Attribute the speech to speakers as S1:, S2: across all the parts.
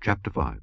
S1: Chapter 5.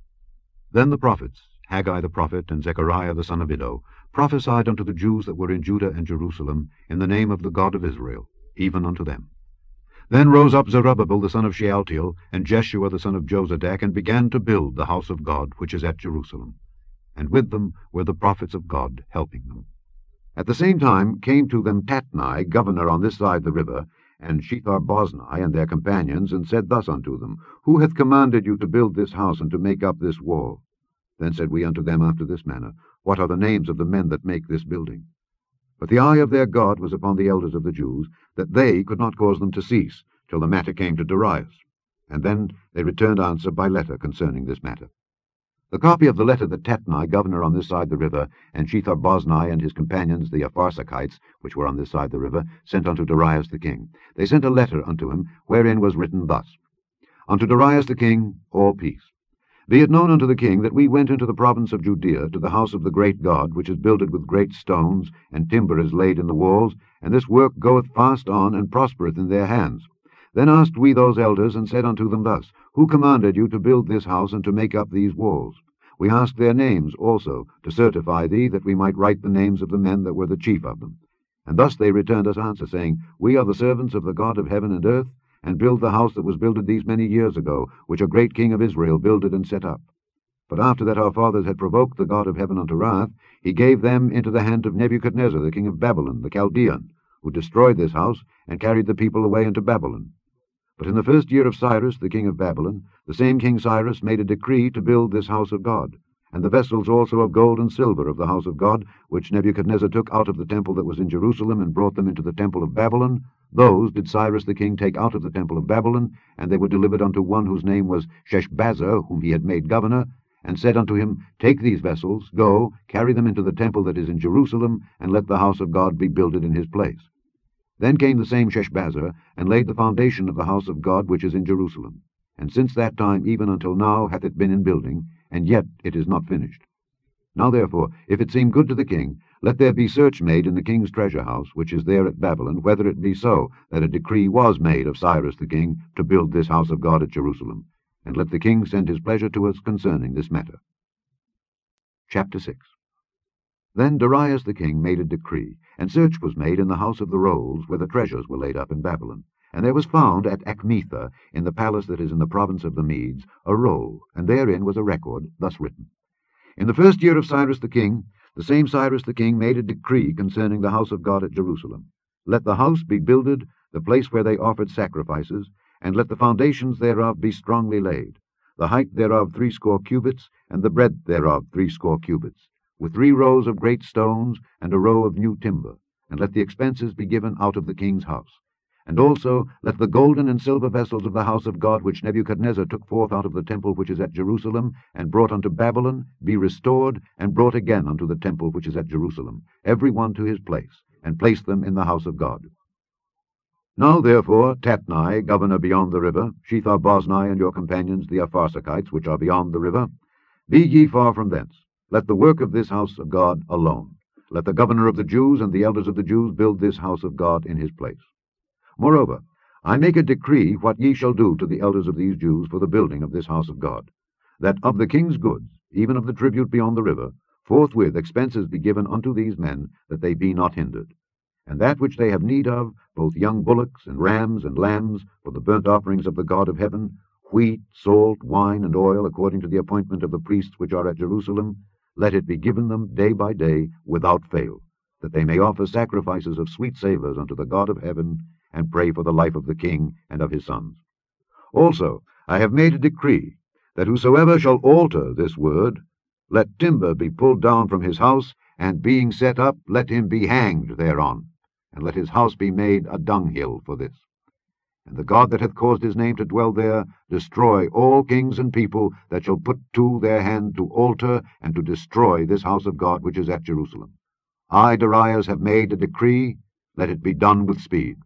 S1: Then the prophets, Haggai the prophet and Zechariah the son of Iddo, prophesied unto the Jews that were in Judah and Jerusalem in the name of the God of Israel, even unto them. Then rose up Zerubbabel the son of Shealtiel, and Jeshua the son of Jozadak, and began to build the house of God which is at Jerusalem. And with them were the prophets of God helping them. At the same time came to them Tatnai, governor on this side the river, and Shethar-boznai and their companions, and said thus unto them, Who hath commanded you to build this house and to make up this wall? Then said we unto them after this manner, What are the names of the men that make this building? But the eye of their God was upon the elders of the Jews, that they could not cause them to cease, till the matter came to Darius. And then they returned answer by letter concerning this matter. The copy of the letter that Tatnai, governor on this side the river, and Shethar-boznai and his companions, the Apharsachites, which were on this side the river, sent unto Darius the king. They sent a letter unto him, wherein was written thus, Unto Darius the king, all peace. Be it known unto the king that we went into the province of Judea to the house of the great God, which is builded with great stones, and timber is laid in the walls, and this work goeth fast on, and prospereth in their hands. Then asked we those elders, and said unto them thus, Who commanded you to build this house, and to make up these walls? We asked their names also, to certify thee, that we might write the names of the men that were the chief of them. And thus they returned us answer, saying, We are the servants of the God of heaven and earth, and build the house that was builded these many years ago, which a great king of Israel builded and set up. But after that our fathers had provoked the God of heaven unto wrath, he gave them into the hand of Nebuchadnezzar the king of Babylon, the Chaldean, who destroyed this house, and carried the people away into Babylon. But in the first year of Cyrus the king of Babylon, the same king Cyrus made a decree to build this house of God, and the vessels also of gold and silver of the house of God, which Nebuchadnezzar took out of the temple that was in Jerusalem, and brought them into the temple of Babylon, those did Cyrus the king take out of the temple of Babylon, and they were delivered unto one whose name was Sheshbazzar, whom he had made governor, and said unto him, Take these vessels, go, carry them into the temple that is in Jerusalem, and let the house of God be builded in his place. Then came the same Sheshbazzar, and laid the foundation of the house of God which is in Jerusalem. And since that time even until now hath it been in building, and yet it is not finished. Now therefore, if it seem good to the king, let there be search made in the king's treasure house, which is there at Babylon, whether it be so, that a decree was made of Cyrus the king to build this house of God at Jerusalem. And let the king send his pleasure to us concerning this matter. Chapter 6. Then Darius the king made a decree, and search was made in the house of the rolls, where the treasures were laid up in Babylon. And there was found at Achmetha, in the palace that is in the province of the Medes, a roll, and therein was a record, thus written. In the first year of Cyrus the king, the same Cyrus the king made a decree concerning the house of God at Jerusalem. Let the house be builded, the place where they offered sacrifices, and let the foundations thereof be strongly laid, the height thereof 60 cubits, and the breadth thereof 60 cubits, with 3 rows of great stones, and a row of new timber, and let the expenses be given out of the king's house. And also let the golden and silver vessels of the house of God, which Nebuchadnezzar took forth out of the temple which is at Jerusalem, and brought unto Babylon, be restored, and brought again unto the temple which is at Jerusalem, every one to his place, and place them in the house of God. Now therefore Tatnai, governor beyond the river, Shethar-boznai and your companions the Apharsachites, which are beyond the river, be ye far from thence. Let the work of this house of God alone. Let the governor of the Jews and the elders of the Jews build this house of God in his place. Moreover, I make a decree what ye shall do to the elders of these Jews for the building of this house of God, that of the king's goods, even of the tribute beyond the river, forthwith expenses be given unto these men, that they be not hindered. And that which they have need of, both young bullocks and rams and lambs, for the burnt offerings of the God of heaven, wheat, salt, wine, and oil, according to the appointment of the priests which are at Jerusalem, let it be given them day by day without fail, that they may offer sacrifices of sweet savours unto the God of heaven, and pray for the life of the king and of his sons. Also I have made a decree, that whosoever shall alter this word, let timber be pulled down from his house, and being set up, let him be hanged thereon, and let his house be made a dunghill for this. And the God that hath caused his name to dwell there destroy all kings and people that shall put to their hand to alter and to destroy this house of God which is at Jerusalem. I, Darius, have made a decree, let it be done with speed.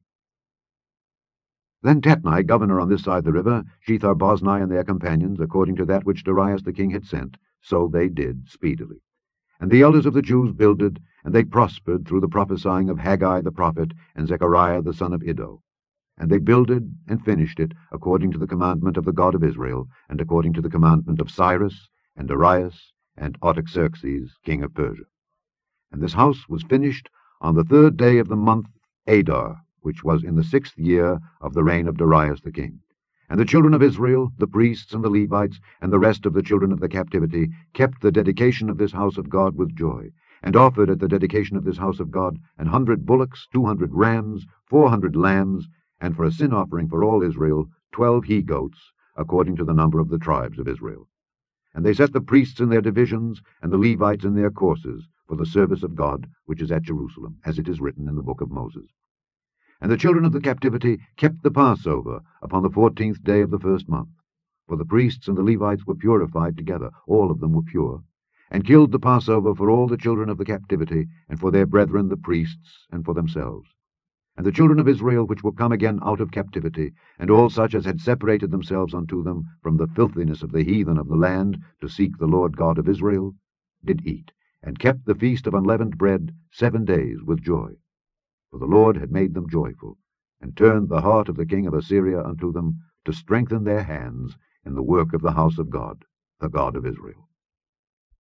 S1: Then Tatnai, governor on this side the river, Shethar-boznai and their companions, according to that which Darius the king had sent, so they did speedily. And the elders of the Jews builded, and they prospered through the prophesying of Haggai the prophet and Zechariah the son of Iddo. And they builded and finished it according to the commandment of the God of Israel, and according to the commandment of Cyrus, and Darius, and Artaxerxes, king of Persia. And this house was finished on the 3rd day of the month Adar, which was in the 6th year of the reign of Darius the king. And the children of Israel, the priests and the Levites, and the rest of the children of the captivity, kept the dedication of this house of God with joy, and offered at the dedication of this house of God 100 bullocks, 200 rams, 400 lambs, and for a sin offering for all Israel 12 he-goats, according to the number of the tribes of Israel. And they set the priests in their divisions, and the Levites in their courses, for the service of God, which is at Jerusalem, as it is written in the book of Moses. And the children of the captivity kept the Passover upon the 14th day of the 1st month. For the priests and the Levites were purified together, all of them were pure, and killed the Passover for all the children of the captivity, and for their brethren the priests, and for themselves. And the children of Israel which were come again out of captivity, and all such as had separated themselves unto them from the filthiness of the heathen of the land, to seek the Lord God of Israel, did eat, and kept the feast of unleavened bread 7 days with joy. For the Lord had made them joyful, and turned the heart of the king of Assyria unto them, to strengthen their hands in the work of the house of God, the God of Israel.